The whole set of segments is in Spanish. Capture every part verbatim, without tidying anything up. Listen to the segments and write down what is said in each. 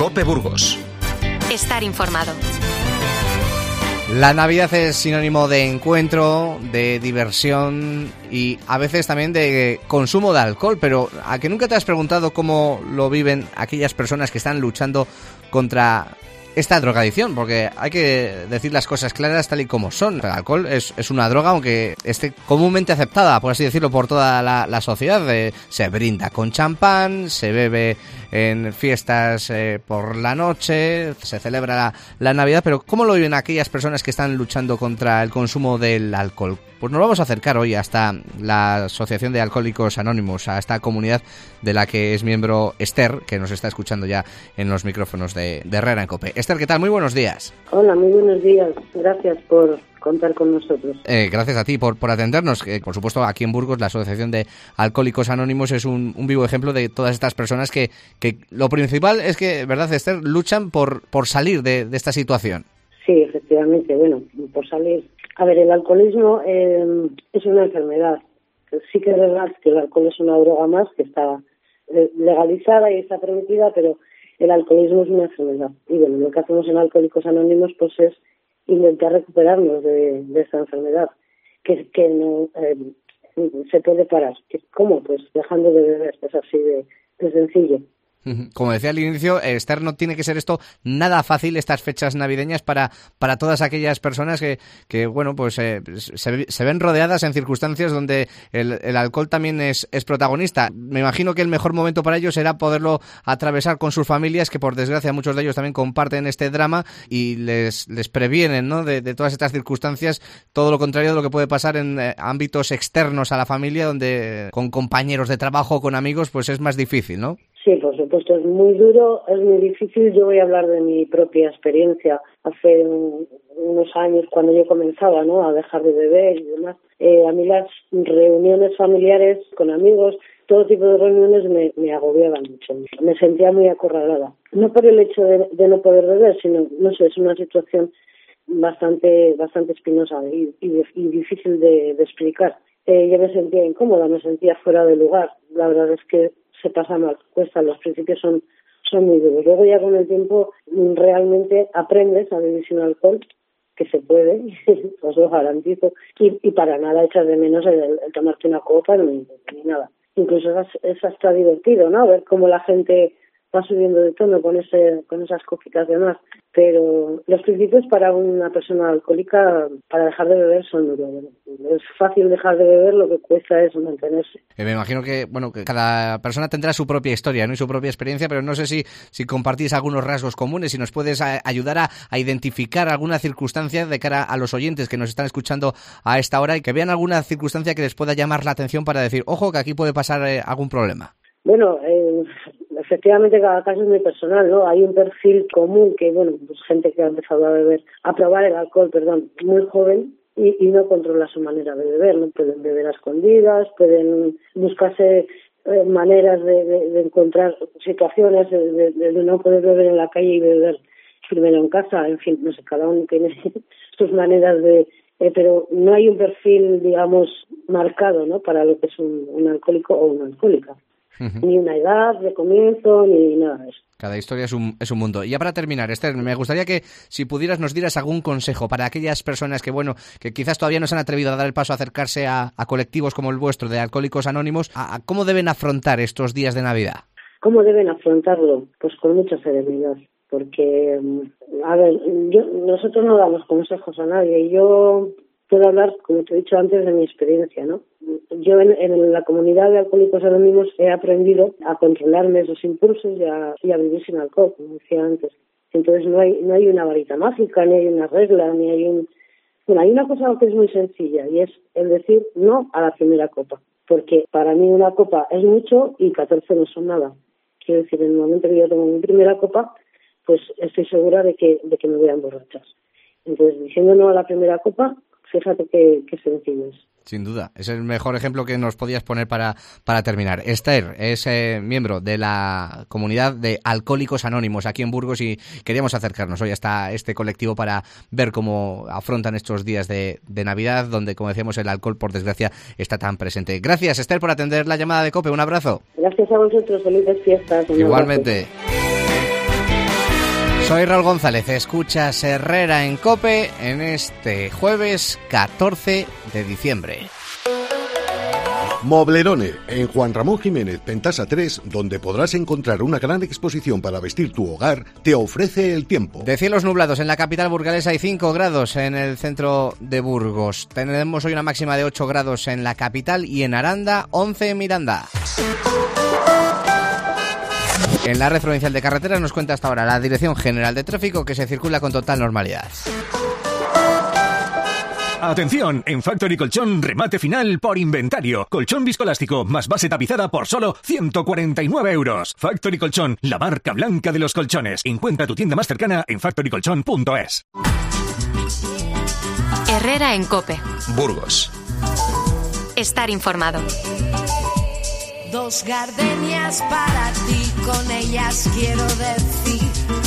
COPE Burgos. Estar informado. La Navidad es sinónimo de encuentro, de diversión y a veces también de consumo de alcohol, pero ¿a que nunca te has preguntado cómo lo viven aquellas personas que están luchando contra esta drogadicción? Porque hay que decir las cosas claras tal y como son. El alcohol es, es una droga, aunque esté comúnmente aceptada, por así decirlo, por toda la, la sociedad. Eh, se brinda con champán, se bebe en fiestas eh, por la noche, se celebra la, la Navidad, pero ¿cómo lo viven aquellas personas que están luchando contra el consumo del alcohol? Pues nos vamos a acercar hoy hasta la Asociación de Alcohólicos Anónimos, a esta comunidad de la que es miembro Esther, que nos está escuchando ya en los micrófonos de, de Herrera en COPE. Esther, ¿qué tal? Muy buenos días. Hola, muy buenos días. Gracias por contar con nosotros. Eh, gracias a ti por, por atendernos. Eh, por supuesto, aquí en Burgos la Asociación de Alcohólicos Anónimos es un, un vivo ejemplo de todas estas personas que, que lo principal es que, ¿verdad, Esther?, luchan por, por salir de, de esta situación. Sí, efectivamente. Bueno, por salir... A ver, el alcoholismo eh, es una enfermedad. Sí que es verdad que el alcohol es una droga más que está eh, legalizada y está permitida, pero el alcoholismo es una enfermedad. Y bueno, lo que hacemos en Alcohólicos Anónimos pues es intentar recuperarnos de, de esta enfermedad, que, que no eh, se puede parar. ¿Cómo? Pues dejando de beber, es así de, de sencillo. Como decía al inicio, Esther, no tiene que ser esto nada fácil, estas fechas navideñas, para, para todas aquellas personas que, que bueno, pues eh, se, se ven rodeadas en circunstancias donde el, el alcohol también es, es protagonista. Me imagino que el mejor momento para ellos será poderlo atravesar con sus familias, que por desgracia muchos de ellos también comparten este drama y les, les previenen, ¿no?, de, de todas estas circunstancias, todo lo contrario de lo que puede pasar en eh, ámbitos externos a la familia, donde eh, con compañeros de trabajo o con amigos, pues es más difícil, ¿no? Sí, por supuesto, es muy duro, es muy difícil. Yo voy a hablar de mi propia experiencia. Hace un, unos años, cuando yo comenzaba, ¿no?, a dejar de beber y demás, eh, a mí las reuniones familiares con amigos, todo tipo de reuniones me, me agobiaban mucho. Me sentía muy acorralada. No por el hecho de, de no poder beber, sino, no sé, es una situación bastante bastante espinosa y, y, y difícil de, de explicar. Eh, yo me sentía incómoda, me sentía fuera de lugar. La verdad es que se pasa mal, cuesta, los principios son son muy duros. Luego ya con el tiempo realmente aprendes a vivir sin alcohol, que se puede, os lo garantizo, y, y para nada echas de menos el, el tomarte una copa ni, ni nada. Incluso es, es hasta divertido, ¿no?, ver cómo la gente va subiendo de tono con ese con esas copitas de más. Pero los principios para una persona alcohólica, para dejar de beber, son duros. Es fácil dejar de beber, lo que cuesta es mantenerse. Eh, me imagino que bueno que cada persona tendrá su propia historia, ¿no?, y su propia experiencia, pero no sé si, si compartís algunos rasgos comunes, si nos puedes a, ayudar a, a identificar alguna circunstancia de cara a los oyentes que nos están escuchando a esta hora y que vean alguna circunstancia que les pueda llamar la atención para decir, ojo, que aquí puede pasar eh, algún problema. Bueno, eh, efectivamente cada caso es muy personal, ¿no? Hay un perfil común que, bueno, pues gente que ha empezado a beber, a probar el alcohol, perdón, muy joven y, y no controla su manera de beber, ¿no? Pueden beber a escondidas, pueden buscarse eh, maneras de, de, de encontrar situaciones de, de, de no poder beber en la calle y beber primero en casa, en fin, no sé, cada uno tiene sus maneras de... Eh, pero no hay un perfil, digamos, marcado, ¿no?, para lo que es un, un alcohólico o una alcohólica. Uh-huh. Ni una edad de comienzo, ni nada de eso. Cada historia es un, es un mundo. Y ya para terminar, Esther, me gustaría que si pudieras nos dieras algún consejo para aquellas personas que, bueno, que quizás todavía no se han atrevido a dar el paso a acercarse a, a colectivos como el vuestro de Alcohólicos Anónimos, a, a cómo deben afrontar estos días de Navidad. ¿Cómo deben afrontarlo? Pues con mucha serenidad. Porque, a ver, yo, nosotros no damos consejos a nadie. Yo puedo hablar, como te he dicho antes, de mi experiencia, ¿no? Yo en, en la comunidad de Alcohólicos Anónimos he aprendido a controlarme esos impulsos y a, y a vivir sin alcohol, como decía antes. Entonces no hay no hay una varita mágica, ni hay una regla, ni hay un... Bueno, hay una cosa que es muy sencilla y es el decir no a la primera copa. Porque para mí una copa es mucho y catorce no son nada. Quiero decir, en el momento que yo tomo mi primera copa, pues estoy segura de que de que me voy a emborrachar. Entonces, diciendo no a la primera copa, fíjate qué, qué sencillo es. Sin duda, es el mejor ejemplo que nos podías poner para, para terminar. Esther es eh, miembro de la comunidad de Alcohólicos Anónimos aquí en Burgos y queríamos acercarnos hoy hasta este colectivo para ver cómo afrontan estos días de, de Navidad, donde, como decíamos, el alcohol, por desgracia, está tan presente. Gracias, Esther, por atender la llamada de COPE. Un abrazo. Gracias a vosotros. Felices fiestas. Igualmente. Soy Raúl González, escuchas Herrera en COPE en este jueves catorce de diciembre. Moblerone, en Juan Ramón Jiménez, Pentasa tres, donde podrás encontrar una gran exposición para vestir tu hogar, te ofrece el tiempo. De cielos nublados en la capital burgalesa hay cinco grados en el centro de Burgos. Tenemos hoy una máxima de ocho grados en la capital y en Aranda, once en Miranda. En la red provincial de carreteras nos cuenta hasta ahora la Dirección General de Tráfico que se circula con total normalidad. Atención, en Factory Colchón, remate final por inventario. Colchón viscoelástico más base tapizada por solo ciento cuarenta y nueve euros. Factory Colchón, la marca blanca de los colchones. Encuentra tu tienda más cercana en factory colchón punto es. Herrera en COPE. Burgos. Estar informado. Dos gardenias para ti, con ellas quiero decir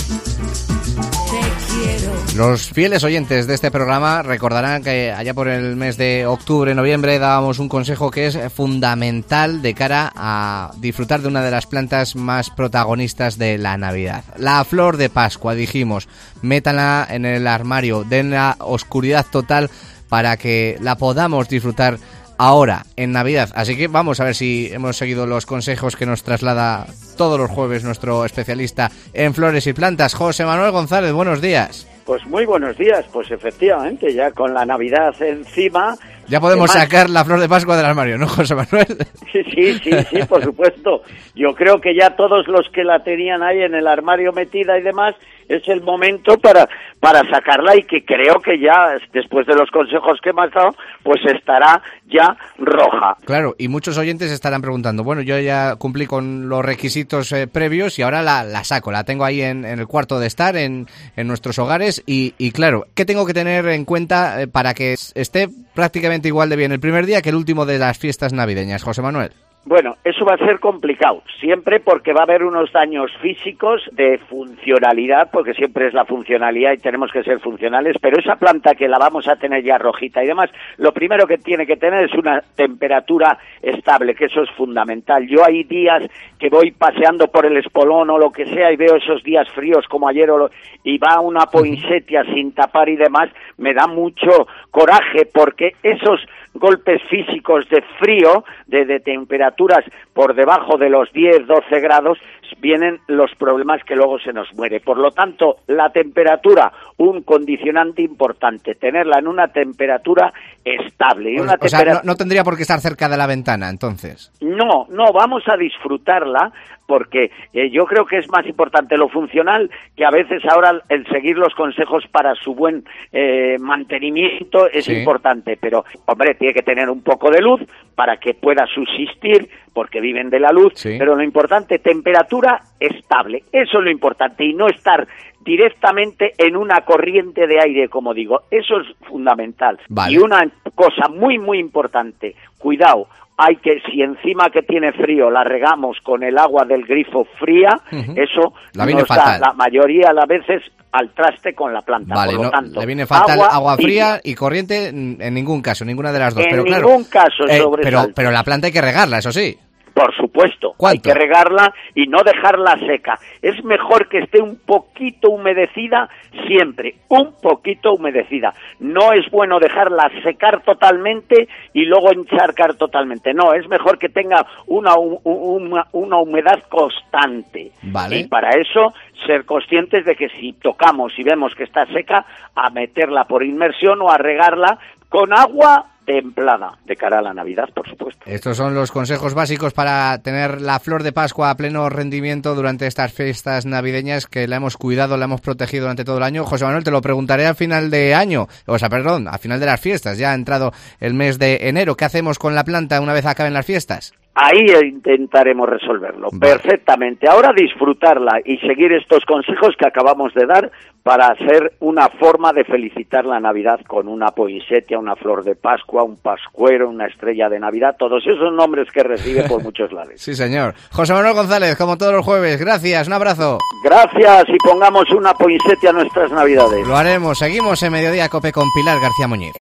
te quiero. Los fieles oyentes de este programa recordarán que allá por el mes de octubre, noviembre, dábamos un consejo que es fundamental de cara a disfrutar de una de las plantas más protagonistas de la Navidad. La flor de Pascua, dijimos, métanla en el armario, den la oscuridad total para que la podamos disfrutar ahora, en Navidad. Así que vamos a ver si hemos seguido los consejos que nos traslada todos los jueves nuestro especialista en flores y plantas, José Manuel González. Buenos días. Pues muy buenos días, pues efectivamente, ya con la Navidad encima... Ya podemos además, sacar la flor de Pascua del armario, ¿no, José Manuel? Sí, sí, sí, sí, por supuesto. Yo creo que ya todos los que la tenían ahí en el armario metida y demás, es el momento para para sacarla y que creo que ya, después de los consejos que me has dado, pues estará ya roja. Claro, y muchos oyentes estarán preguntando, bueno, yo ya cumplí con los requisitos eh, previos y ahora la, la saco, la tengo ahí en, en el cuarto de estar, en, en nuestros hogares y, y claro, ¿qué tengo que tener en cuenta eh, para que esté prácticamente igual de bien el primer día que el último de las fiestas navideñas, José Manuel? Bueno, eso va a ser complicado, siempre porque va a haber unos daños físicos de funcionalidad, porque siempre es la funcionalidad y tenemos que ser funcionales, pero esa planta que la vamos a tener ya rojita y demás, lo primero que tiene que tener es una temperatura estable, que eso es fundamental. Yo hay días que voy paseando por el espolón o lo que sea y veo esos días fríos como ayer o lo, y va una poinsettia sin tapar y demás, me da mucho coraje porque esos golpes físicos de frío, de, de temperaturas por debajo de los diez, doce grados, vienen los problemas que luego se nos muere. Por lo tanto, la temperatura, un condicionante importante, tenerla en una temperatura estable. Y una o sea, temperatura... no, no tendría por qué estar cerca de la ventana, entonces. No, no, vamos a disfrutarla porque eh, yo creo que es más importante lo funcional que a veces ahora el seguir los consejos para su buen eh, mantenimiento es sí. importante, pero hombre, tiene que tener un poco de luz para que pueda subsistir porque viven de la luz, sí. pero lo importante, temperatura estable, eso es lo importante y no estar directamente en una corriente de aire, como digo, eso es fundamental. Vale. Y una cosa muy, muy importante, cuidado, hay que, si encima que tiene frío la regamos con el agua del grifo fría, uh-huh. eso la viene nos fatal. da la mayoría de las veces al traste con la planta. Vale, por lo no, tanto, le viene fatal agua, agua fría y, y corriente en ningún caso, ninguna de las dos. En pero, ningún claro, caso eh, sobre pero, pero la planta hay que regarla, eso sí. Por supuesto, ¿Cuánto? Hay que regarla y no dejarla seca. Es mejor que esté un poquito humedecida siempre, un poquito humedecida. No es bueno dejarla secar totalmente y luego encharcar totalmente. No, es mejor que tenga una, una, una humedad constante. Vale. Y para eso ser conscientes de que si tocamos y vemos que está seca, a meterla por inmersión o a regarla con agua templada, de cara a la Navidad, por supuesto. Estos son los consejos básicos para tener la flor de Pascua a pleno rendimiento durante estas fiestas navideñas que la hemos cuidado, la hemos protegido durante todo el año. José Manuel, te lo preguntaré al final de año, o sea, perdón, al final de las fiestas, ya ha entrado el mes de enero. ¿Qué hacemos con la planta una vez acaben las fiestas? Ahí intentaremos resolverlo vale. perfectamente. Ahora disfrutarla y seguir estos consejos que acabamos de dar para hacer una forma de felicitar la Navidad con una poinsettia, una flor de Pascua, un pascuero, una estrella de Navidad, todos esos nombres que recibe por muchos lados. Sí, señor. José Manuel González, como todos los jueves, gracias, un abrazo. Gracias y pongamos una poinsettia a nuestras Navidades. Lo haremos, seguimos en Mediodía Cope con Pilar García Muñiz.